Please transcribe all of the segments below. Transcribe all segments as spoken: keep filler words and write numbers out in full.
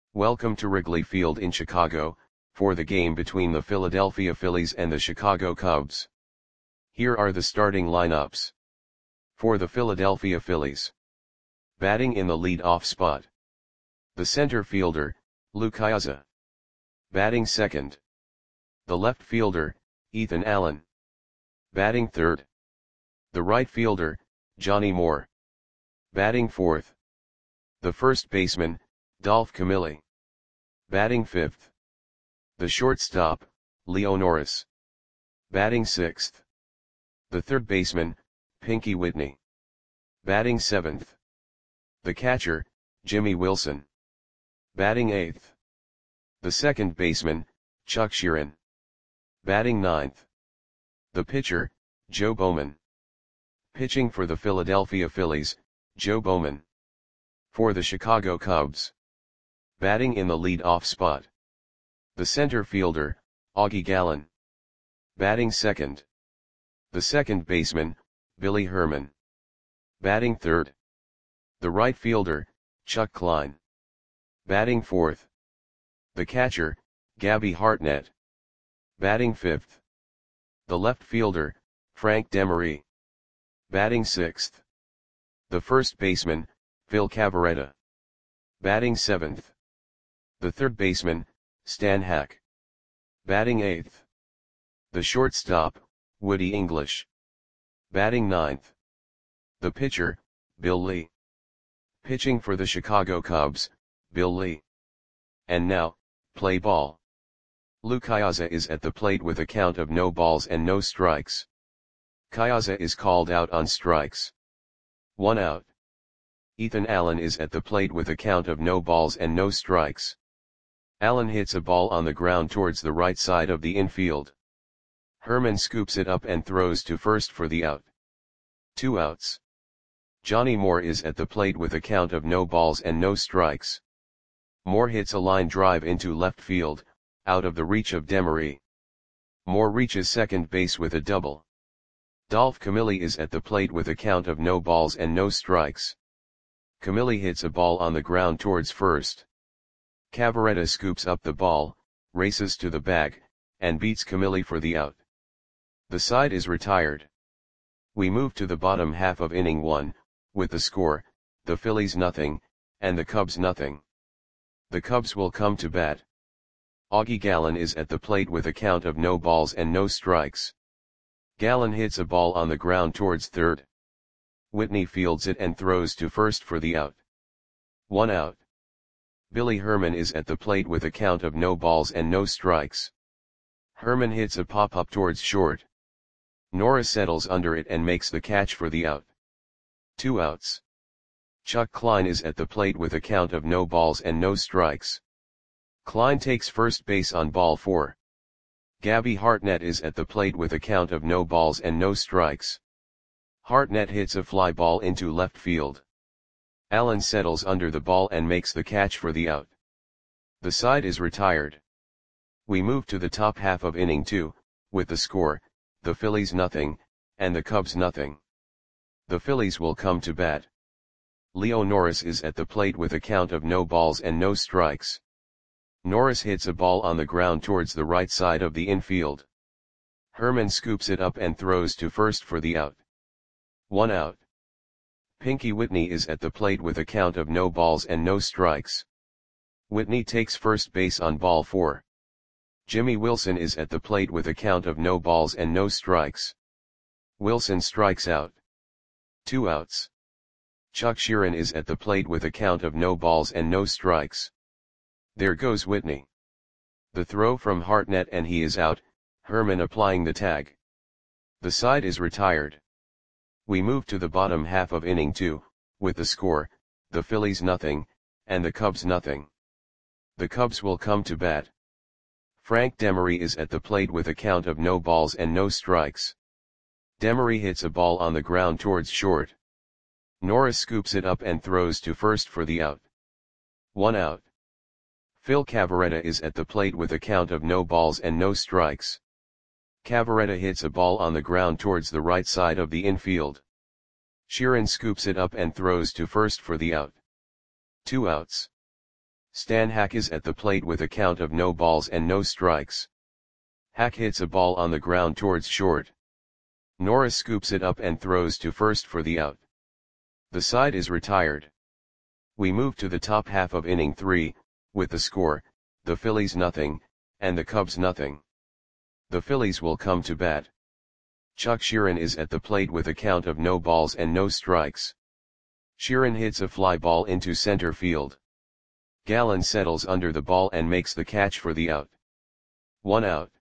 Welcome to Wrigley Field in Chicago, for the game between the Philadelphia Phillies and the Chicago Cubs. Here are the starting lineups. For the Philadelphia Phillies. Batting in the lead-off spot. The center fielder, Lou Piniella. Batting second. The left fielder, Ethan Allen. Batting third. The right fielder, Johnny Moore. Batting fourth. The first baseman, Dolph Camilli. Batting fifth. The shortstop, Leo Norris. Batting sixth. The third baseman, Pinky Whitney. Batting seventh. The catcher, Jimmy Wilson. Batting eighth. The second baseman, Chuck Sheeran. Batting ninth. The pitcher, Joe Bowman. Pitching for the Philadelphia Phillies, Joe Bowman. For the Chicago Cubs. Batting in the lead-off spot. The center fielder, Augie Gallen. Batting second. The second baseman, Billy Herman. Batting third. The right fielder, Chuck Klein. Batting fourth. The catcher, Gabby Hartnett. Batting fifth. The left fielder, Frank Demery. Batting sixth. The first baseman, Phil Cavarretta. Batting seventh. The third baseman, Stan Hack. Batting eighth. The shortstop, Woody English. Batting ninth. The pitcher, Bill Lee. Pitching for the Chicago Cubs, Bill Lee. And now, play ball. Lou Piniella is at the plate with a count of no balls and no strikes. Piniella is called out on strikes. One out. Ethan Allen is at the plate with a count of no balls and no strikes. Allen hits a ball on the ground towards the right side of the infield. Herman scoops it up and throws to first for the out. Two outs. Johnny Moore is at the plate with a count of no balls and no strikes. Moore hits a line drive into left field, out of the reach of Demery. Moore reaches second base with a double. Dolph Camilli is at the plate with a count of no balls and no strikes. Camilli hits a ball on the ground towards first. Cavarretta scoops up the ball, races to the bag, and beats Camilli for the out. The side is retired. We move to the bottom half of inning one, with the score, the Phillies nothing, and the Cubs nothing. The Cubs will come to bat. Augie Gallen is at the plate with a count of no balls and no strikes. Gallen hits a ball on the ground towards third. Whitney fields it and throws to first for the out. One out. Billy Herman is at the plate with a count of no balls and no strikes. Herman hits a pop-up towards short. Norris settles under it and makes the catch for the out. Two outs. Chuck Klein is at the plate with a count of no balls and no strikes. Klein takes first base on ball four. Gabby Hartnett is at the plate with a count of no balls and no strikes. Hartnett hits a fly ball into left field. Allen settles under the ball and makes the catch for the out. The side is retired. We move to the top half of inning two, with the score, the Phillies nothing, and the Cubs nothing. The Phillies will come to bat. Leo Norris is at the plate with a count of no balls and no strikes. Norris hits a ball on the ground towards the right side of the infield. Herman scoops it up and throws to first for the out. One out. Pinky Whitney is at the plate with a count of no balls and no strikes. Whitney takes first base on ball four. Jimmy Wilson is at the plate with a count of no balls and no strikes. Wilson strikes out. Two outs. Chuck Sheeran is at the plate with a count of no balls and no strikes. There goes Whitney. The throw from Hartnett and he is out, Herman applying the tag. The side is retired. We move to the bottom half of inning two, with the score, the Phillies nothing, and the Cubs nothing. The Cubs will come to bat. Frank Demery is at the plate with a count of no balls and no strikes. Demery hits a ball on the ground towards short. Norris scoops it up and throws to first for the out. One out. Phil Cavarretta is at the plate with a count of no balls and no strikes. Cavarretta hits a ball on the ground towards the right side of the infield. Sheeran scoops it up and throws to first for the out. Two outs. Stan Hack is at the plate with a count of no balls and no strikes. Hack hits a ball on the ground towards short. Norris scoops it up and throws to first for the out. The side is retired. We move to the top half of inning three, with the score, the Phillies nothing, and the Cubs nothing. The Phillies will come to bat. Chuck Sheeran is at the plate with a count of no balls and no strikes. Sheeran hits a fly ball into center field. Gallen settles under the ball and makes the catch for the out. One out.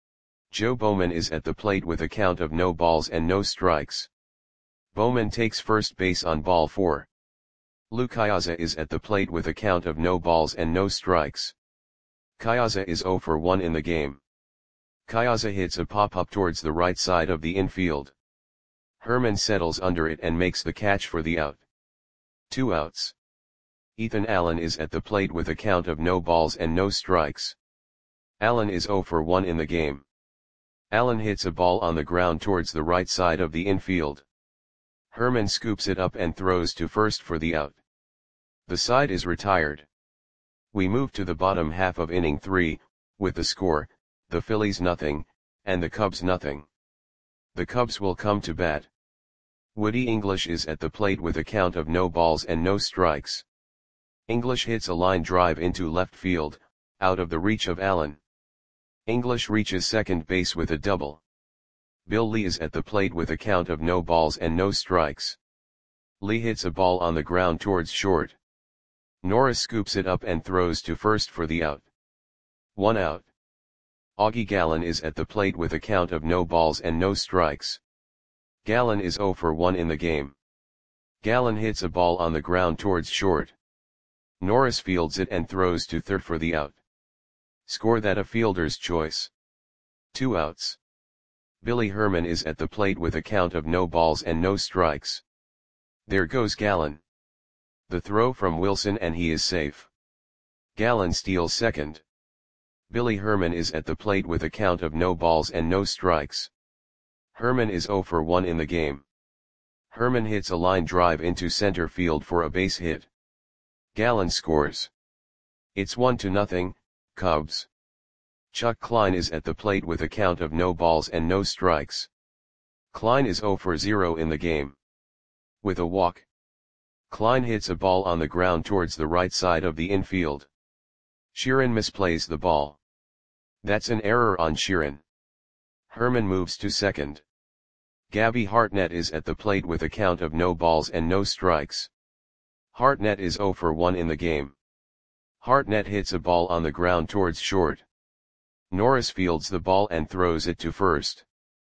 Joe Bowman is at the plate with a count of no balls and no strikes. Bowman takes first base on ball four. Lou Kyaza is at the plate with a count of no balls and no strikes. Kyaza is zero for one in the game. Kyaza hits a pop-up towards the right side of the infield. Herman settles under it and makes the catch for the out. Two outs. Ethan Allen is at the plate with a count of no balls and no strikes. Allen is zero for one in the game. Allen hits a ball on the ground towards the right side of the infield. Herman scoops it up and throws to first for the out. The side is retired. We move to the bottom half of inning three, with the score, the Phillies nothing, and the Cubs nothing. The Cubs will come to bat. Woody English is at the plate with a count of no balls and no strikes. English hits a line drive into left field, out of the reach of Allen. English reaches second base with a double. Bill Lee is at the plate with a count of no balls and no strikes. Lee hits a ball on the ground towards short. Norris scoops it up and throws to first for the out. One out. Augie Gallen is at the plate with a count of no balls and no strikes. Gallen is zero for one in the game. Gallen hits a ball on the ground towards short. Norris fields it and throws to third for the out. Score that a fielder's choice. Two outs. Billy Herman is at the plate with a count of no balls and no strikes. There goes Gallen. The throw from Wilson and he is safe. Gallen steals second. Billy Herman is at the plate with a count of no balls and no strikes. Herman is zero for one in the game. Herman hits a line drive into center field for a base hit. Gallen scores. It's one to nothing, Cubs. Chuck Klein is at the plate with a count of no balls and no strikes. Klein is zero for zero in the game. With a walk. Klein hits a ball on the ground towards the right side of the infield. Sheeran misplays the ball. That's an error on Sheeran. Herman moves to second. Gabby Hartnett is at the plate with a count of no balls and no strikes. Hartnett is zero for one in the game. Hartnett hits a ball on the ground towards short. Norris fields the ball and throws it to first.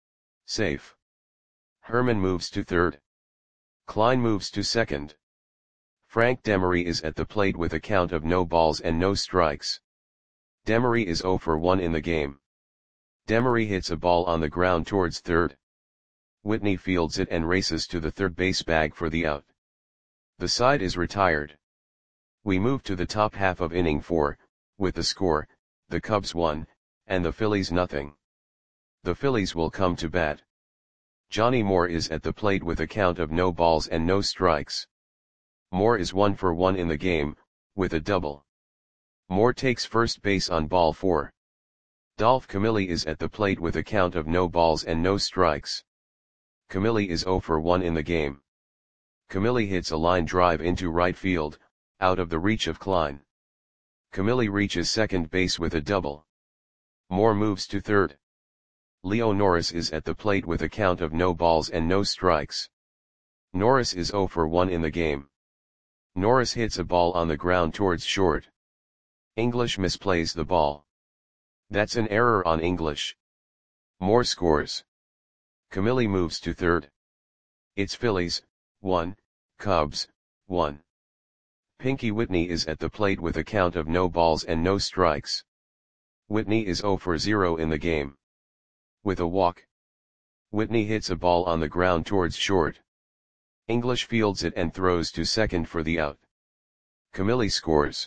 Safe. Herman moves to third. Klein moves to second. Frank Demery is at the plate with a count of no balls and no strikes. Demery is zero for one in the game. Demery hits a ball on the ground towards third. Whitney fields it and races to the third base bag for the out. The side is retired. We move to the top half of inning four, with the score, the Cubs one, and the Phillies nothing. The Phillies will come to bat. Johnny Moore is at the plate with a count of no balls and no strikes. Moore is one for one in the game, with a double. Moore takes first base on ball four. Dolph Camilli is at the plate with a count of no balls and no strikes. Camilli is zero for one in the game. Camilli hits a line drive into right field, out of the reach of Klein. Camilli reaches second base with a double. Moore moves to third. Leo Norris is at the plate with a count of no balls and no strikes. Norris is zero for one in the game. Norris hits a ball on the ground towards short. English misplays the ball. That's an error on English. Moore scores. Camilli moves to third. It's Phillies, one, Cubs, one. Pinky Whitney is at the plate with a count of no balls and no strikes. Whitney is zero for zero in the game. With a walk. Whitney hits a ball on the ground towards short. English fields it and throws to second for the out. Camilli scores.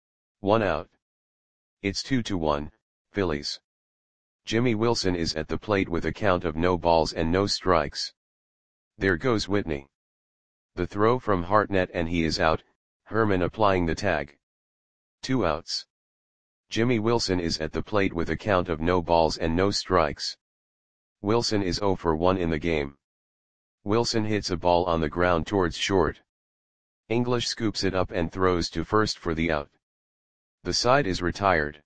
One out. It's two to one, Phillies. Jimmy Wilson is at the plate with a count of no balls and no strikes. There goes Whitney. The throw from Hartnett and he is out, Herman applying the tag. Two outs. Jimmy Wilson is at the plate with a count of no balls and no strikes. Wilson is oh for one in the game. Wilson hits a ball on the ground towards short. English scoops it up and throws to first for the out. The side is retired.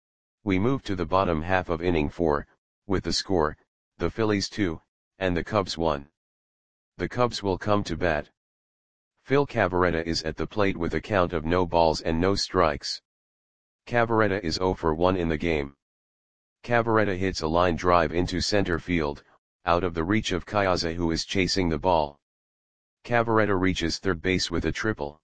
We move to the bottom half of inning four, with the score, the Phillies two, and the Cubs one. The Cubs will come to bat. Phil Cavarretta is at the plate with a count of no balls and no strikes. Cavarretta is oh for one in the game. Cavarretta hits a line drive into center field, out of the reach of Kayaza, who is chasing the ball. Cavarretta reaches third base with a triple.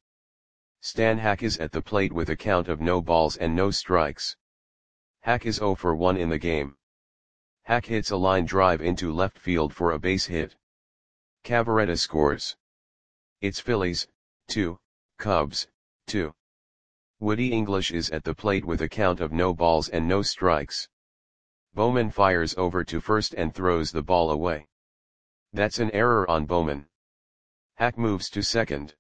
Stan Hack is at the plate with a count of no balls and no strikes. Hack is oh for one in the game. Hack hits a line drive into left field for a base hit. Cavarretta scores. It's Phillies, two, Cubs, two. Woody English is at the plate with a count of no balls and no strikes. Bowman fires over to first and throws the ball away. That's an error on Bowman. Hack moves to second.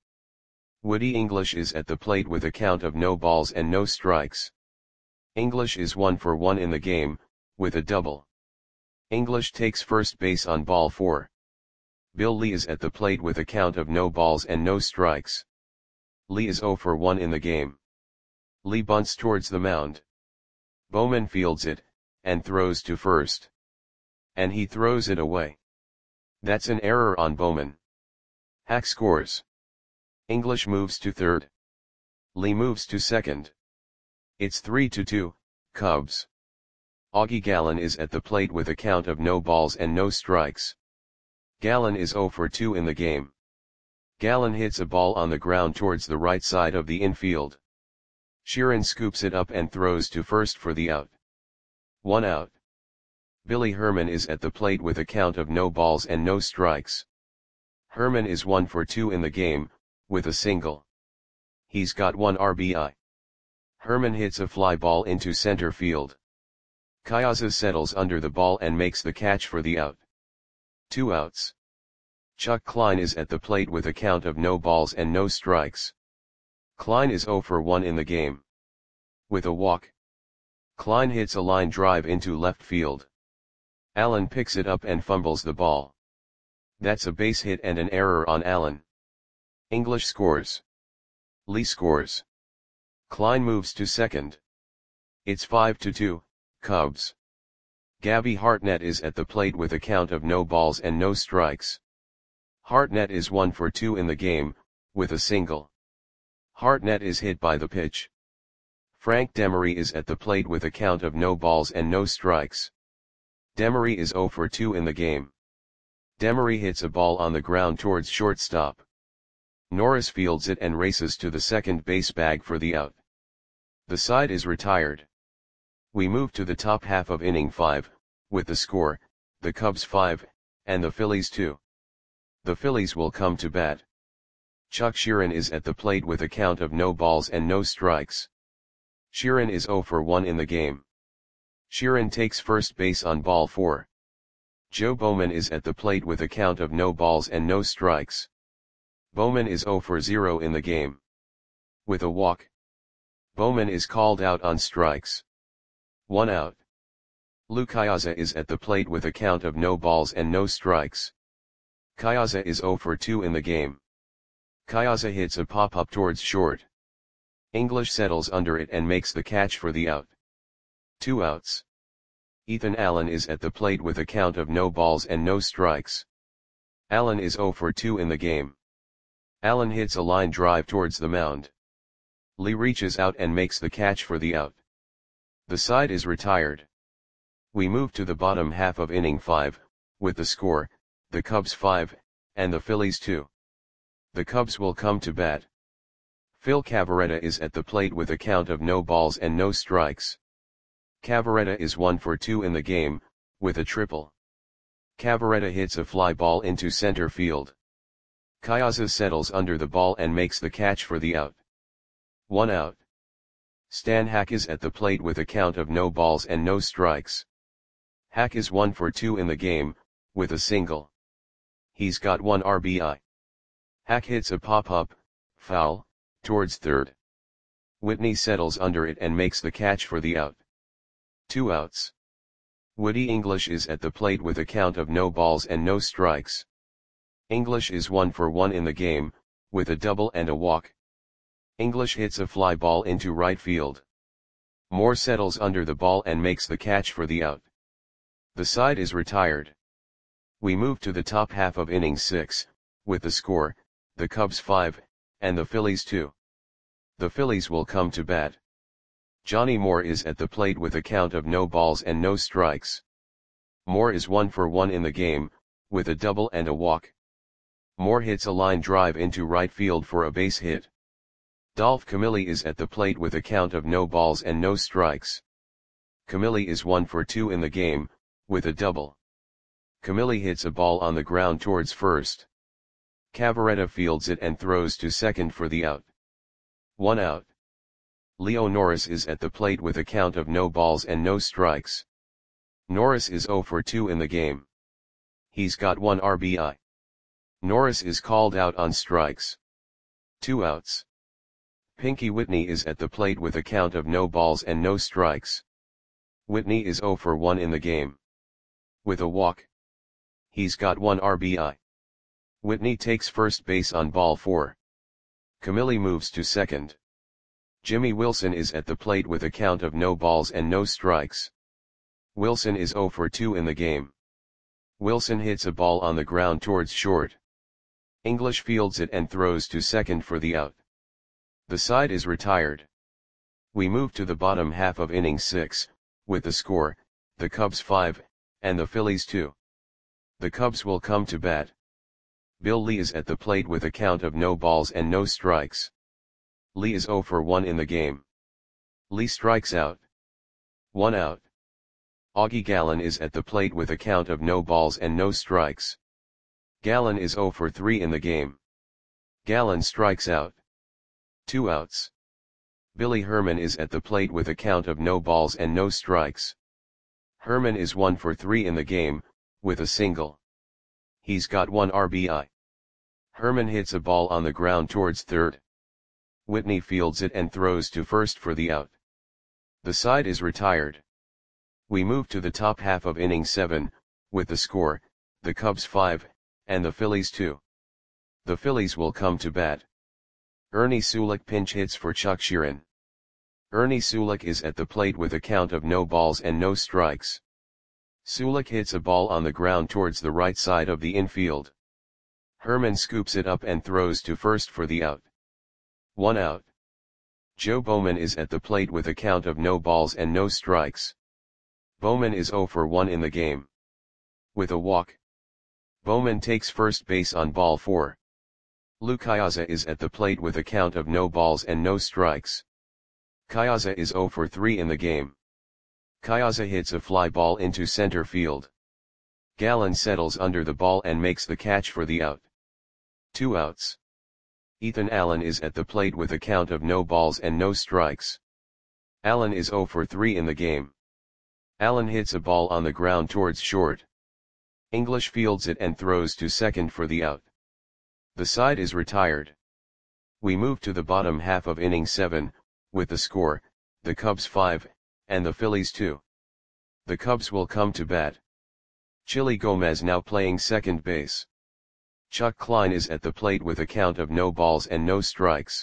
Woody English is at the plate with a count of no balls and no strikes. English is one for one in the game, with a double. English takes first base on ball four. Bill Lee is at the plate with a count of no balls and no strikes. Lee is oh for one in the game. Lee bunts towards the mound. Bowman fields it, and throws to first. And he throws it away. That's an error on Bowman. Hack scores. English moves to third. Lee moves to second. It's three to two, Cubs. Augie Gallen is at the plate with a count of no balls and no strikes. Gallen is oh for two in the game. Gallen hits a ball on the ground towards the right side of the infield. Sheeran scoops it up and throws to first for the out. One out. Billy Herman is at the plate with a count of no balls and no strikes. Herman is one for two in the game, with a single. He's got one R B I. Herman hits a fly ball into center field. Kayaza settles under the ball and makes the catch for the out. Two outs. Chuck Klein is at the plate with a count of no balls and no strikes. Klein is oh for one in the game. With a walk. Klein hits a line drive into left field. Allen picks it up and fumbles the ball. That's a base hit and an error on Allen. English scores. Lee scores. Klein moves to second. It's five to two, Cubs. Gabby Hartnett is at the plate with a count of no balls and no strikes. Hartnett is one for two in the game, with a single. Hartnett is hit by the pitch. Frank Demery is at the plate with a count of no balls and no strikes. Demery is oh for two in the game. Demery hits a ball on the ground towards shortstop. Norris fields it and races to the second base bag for the out. The side is retired. We move to the top half of inning five, with the score, the Cubs five, and the Phillies two. The Phillies will come to bat. Chuck Sheeran is at the plate with a count of no balls and no strikes. Sheeran is oh for one in the game. Sheeran takes first base on ball four. Joe Bowman is at the plate with a count of no balls and no strikes. Bowman is oh for zero in the game. With a walk. Bowman is called out on strikes. One out. Lou Kayaza is at the plate with a count of no balls and no strikes. Kayaza is oh for two in the game. Kayaza hits a pop-up towards short. English settles under it and makes the catch for the out. Two outs. Ethan Allen is at the plate with a count of no balls and no strikes. Allen is oh for two in the game. Allen hits a line drive towards the mound. Lee reaches out and makes the catch for the out. The side is retired. We move to the bottom half of inning five, with the score, the Cubs five, and the Phillies two. The Cubs will come to bat. Phil Cavarretta is at the plate with a count of no balls and no strikes. Cavarretta is one for two in the game, with a triple. Cavarretta hits a fly ball into center field. Kayaza settles under the ball and makes the catch for the out. One out. Stan Hack is at the plate with a count of no balls and no strikes. Hack is one for two in the game, with a single. He's got one R B I. Hack hits a pop-up, foul, towards third. Whitney settles under it and makes the catch for the out. Two outs. Woody English is at the plate with a count of no balls and no strikes. English is one for one in the game, with a double and a walk. English hits a fly ball into right field. Moore settles under the ball and makes the catch for the out. The side is retired. We move to the top half of inning six, with the score, the Cubs five, and the Phillies two. The Phillies will come to bat. Johnny Moore is at the plate with a count of no balls and no strikes. Moore is one for one in the game, with a double and a walk. Moore hits a line drive into right field for a base hit. Dolph Camilli is at the plate with a count of no balls and no strikes. Camilli is one for two in the game, with a double. Camilli hits a ball on the ground towards first. Cavarretta fields it and throws to second for the out. One out. Leo Norris is at the plate with a count of no balls and no strikes. Norris is zero for two in the game. He's got one R B I. Norris is called out on strikes. Two outs. Pinky Whitney is at the plate with a count of no balls and no strikes. Whitney is zero for one in the game. With a walk. He's got one R B I. Whitney takes first base on ball four. Camilli moves to second. Jimmy Wilson is at the plate with a count of no balls and no strikes. Wilson is zero for two in the game. Wilson hits a ball on the ground towards short. English fields it and throws to second for the out. The side is retired. We move to the bottom half of inning six, with the score, the Cubs five, and the Phillies two. The Cubs will come to bat. Bill Lee is at the plate with a count of no balls and no strikes. Lee is zero for one in the game. Lee strikes out. One out. Augie Gallen is at the plate with a count of no balls and no strikes. Gallen is zero for three in the game. Gallen strikes out. Two outs. Billy Herman is at the plate with a count of no balls and no strikes. Herman is one for three in the game, with a single. He's got one R B I. Herman hits a ball on the ground towards third. Whitney fields it and throws to first for the out. The side is retired. We move to the top half of inning seven, with the score, the Cubs five, and the Phillies two. The Phillies will come to bat. Ernie Sulik pinch hits for Chuck Sheeran. Ernie Sulik is at the plate with a count of no balls and no strikes. Sulik hits a ball on the ground towards the right side of the infield. Herman scoops it up and throws to first for the out. One out. Joe Bowman is at the plate with a count of no balls and no strikes. Bowman is zero for one in the game. With a walk. Bowman takes first base on ball four. Lou Kayaza is at the plate with a count of no balls and no strikes. Kayaza is zero for three in the game. Kayaza hits a fly ball into center field. Gallen settles under the ball and makes the catch for the out. Two outs. Ethan Allen is at the plate with a count of no balls and no strikes. Allen is zero for three in the game. Allen hits a ball on the ground towards short. English fields it and throws to second for the out. The side is retired. We move to the bottom half of inning seven, with the score, the Cubs five, and the Phillies two. The Cubs will come to bat. Chili Gomez now playing second base. Chuck Klein is at the plate with a count of no balls and no strikes.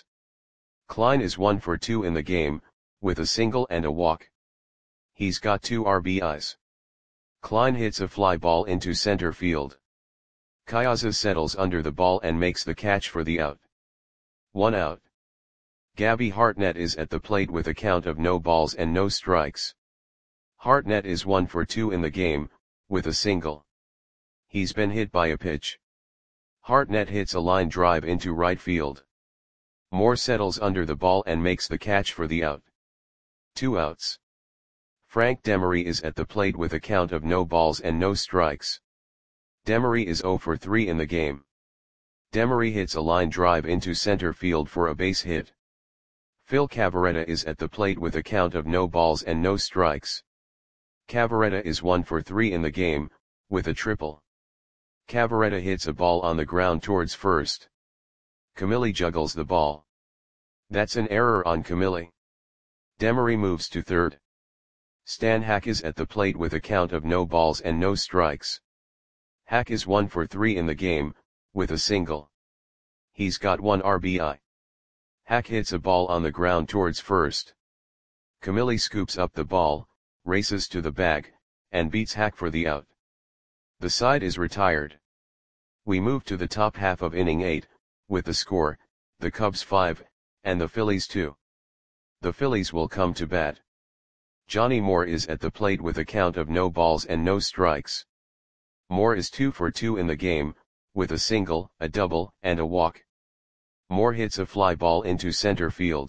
Klein is one for two in the game, with a single and a walk. He's got two R B Is. Klein hits a fly ball into center field. Kayaza settles under the ball and makes the catch for the out. One out. Gabby Hartnett is at the plate with a count of no balls and no strikes. Hartnett is one for two in the game, with a single. He's been hit by a pitch. Hartnett hits a line drive into right field. Moore settles under the ball and makes the catch for the out. Two outs. Frank Demery is at the plate with a count of no balls and no strikes. Demery is zero for three in the game. Demery hits a line drive into center field for a base hit. Phil Cavarretta is at the plate with a count of no balls and no strikes. Cavarretta is one for three in the game, with a triple. Cavarretta hits a ball on the ground towards first. Camilli juggles the ball. That's an error on Camille. Demery moves to third. Stan Hack is at the plate with a count of no balls and no strikes. Hack is one for three in the game, with a single. He's got one R B I. Hack hits a ball on the ground towards first. Camille scoops up the ball, races to the bag, and beats Hack for the out. The side is retired. We move to the top half of inning eight, with the score, the Cubs five, and the Phillies two. The Phillies will come to bat. Johnny Moore is at the plate with a count of no balls and no strikes. Moore is two for two in the game, with a single, a double, and a walk. Moore hits a fly ball into center field.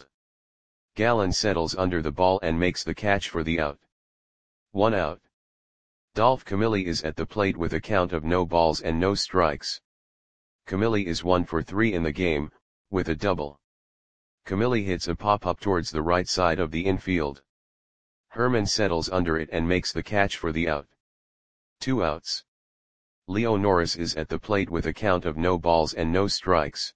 Gallen settles under the ball and makes the catch for the out. One out. Dolph Camille is at the plate with a count of no balls and no strikes. Camille is one for three in the game, with a double. Camille hits a pop-up towards the right side of the infield. Herman settles under it and makes the catch for the out. Two outs. Leo Norris is at the plate with a count of no balls and no strikes.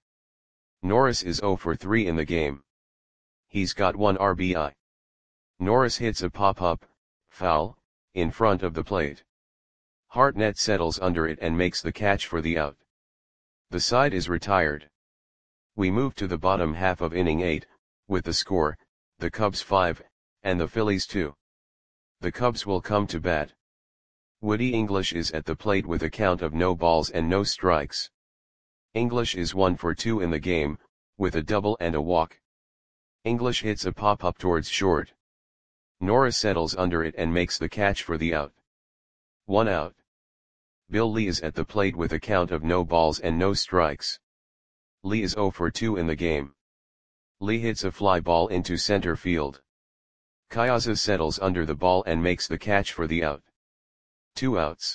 Norris is zero for three in the game. He's got one R B I. Norris hits a pop-up, foul, in front of the plate. Hartnett settles under it and makes the catch for the out. The side is retired. We move to the bottom half of inning eight, with the score, the Cubs five, and the Phillies two. The Cubs will come to bat. Woody English is at the plate with a count of no balls and no strikes. English is one for two in the game, with a double and a walk. English hits a pop-up towards short. Norris settles under it and makes the catch for the out. One out. Bill Lee is at the plate with a count of no balls and no strikes. Lee is zero for two in the game. Lee hits a fly ball into center field. Kyaza settles under the ball and makes the catch for the out. Two outs.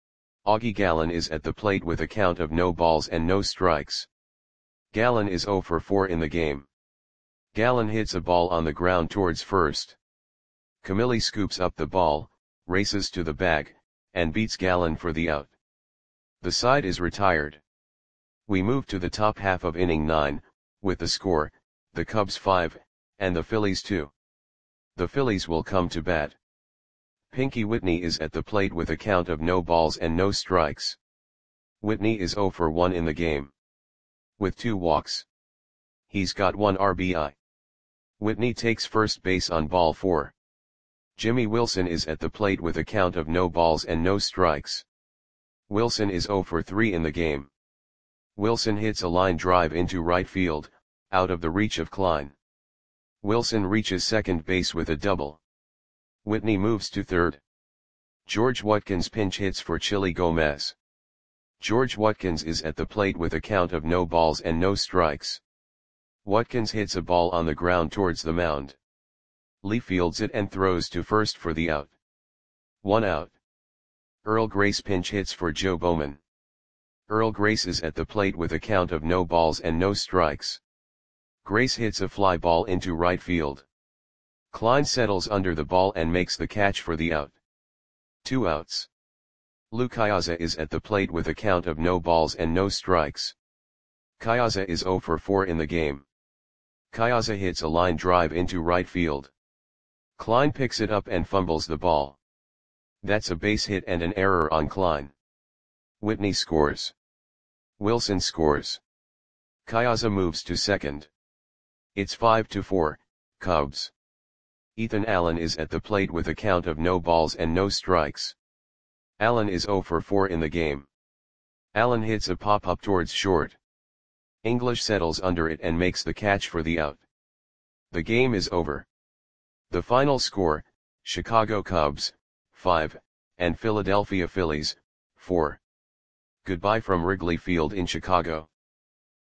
Augie Gallen is at the plate with a count of no balls and no strikes. Gallen is zero for four in the game. Gallen hits a ball on the ground towards first. Camille scoops up the ball, races to the bag, and beats Gallen for the out. The side is retired. We move to the top half of inning nine, with the score, the Cubs five, and the Phillies two. The Phillies will come to bat. Pinky Whitney is at the plate with a count of no balls and no strikes. Whitney is zero for one in the game. With two walks. He's got one R B I. Whitney takes first base on ball four. Jimmy Wilson is at the plate with a count of no balls and no strikes. Wilson is zero for three in the game. Wilson hits a line drive into right field, out of the reach of Klein. Wilson reaches second base with a double. Whitney moves to third. George Watkins pinch hits for Chili Gomez. George Watkins is at the plate with a count of no balls and no strikes. Watkins hits a ball on the ground towards the mound. Lee fields it and throws to first for the out. One out. Earl Grace pinch hits for Joe Bowman. Earl Grace is at the plate with a count of no balls and no strikes. Grace hits a fly ball into right field. Klein settles under the ball and makes the catch for the out. Two outs. Lou Kyaza is at the plate with a count of no balls and no strikes. Kyaza is zero for four in the game. Kyaza hits a line drive into right field. Klein picks it up and fumbles the ball. That's a base hit and an error on Klein. Whitney scores. Wilson scores. Kyaza moves to second. It's five to four, Cubs. Ethan Allen is at the plate with a count of no balls and no strikes. Allen is zero for four in the game. Allen hits a pop-up towards short. English settles under it and makes the catch for the out. The game is over. The final score, Chicago Cubs, five, and Philadelphia Phillies, four. Goodbye from Wrigley Field in Chicago.